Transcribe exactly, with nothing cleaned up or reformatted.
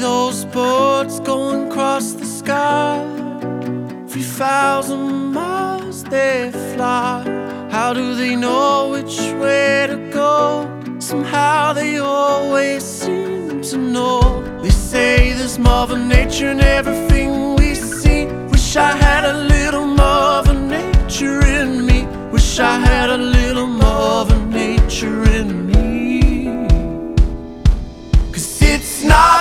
those boats going across the sky. Three thousand miles they fly. How do they know which way to go? Somehow they always seem to know. They say there's Mother Nature in everything we see. Wish I had a little Mother Nature in me. Wish I had a little Mother Nature in me. 'Cause it's not